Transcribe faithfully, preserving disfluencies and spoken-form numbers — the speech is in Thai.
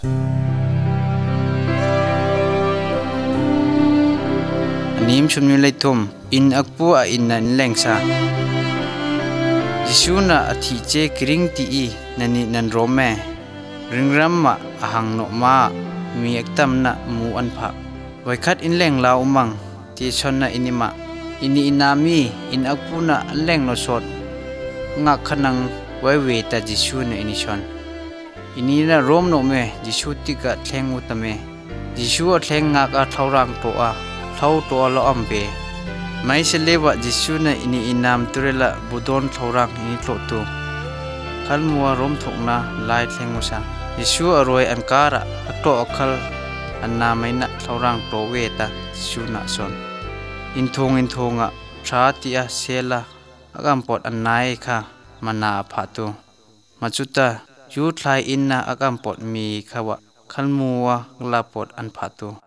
อันนี้มชุมนุเลยทุมอินอักปูอาอินนันแรงซาจิชูน่ะอธิเจกริงตีอีนันนี่นันโรแม่ริงรัมมะอาหังโนมามีอักตัมน่ะมูอันผะไว้คัดอินแรงลาวมังที่ชนน่ะอินิมะอินีอินามีอินอักปูน่ะแรงโนสดงักขนังไว้เวตาจิชูน่ะอินิชนอินีน่ะโรมโนเมจิชูติกะแทงอุตเมจิชูอะแทงงักอะเท่ารังโตอะเท่าตัวละอัมเปไม่เสเลวะจิชูน่ะอินีอินามตุเรละบุดอนเท่ารังอินิโตตุขันมัวรมถกนะลายแทงมุสังจิชูอรวยอันการะอัตโตอคัลอันนาไม่นะเท่ารังโตเวตาจิชูน่ะสนอินทงอินทงอะพระติอาเซลาอากำปอดอันนายค่ะมานาผาตุมาจุตายูทลายอินนาอากำปอดมีขวะขันมัวกลาปอดอันผาตุ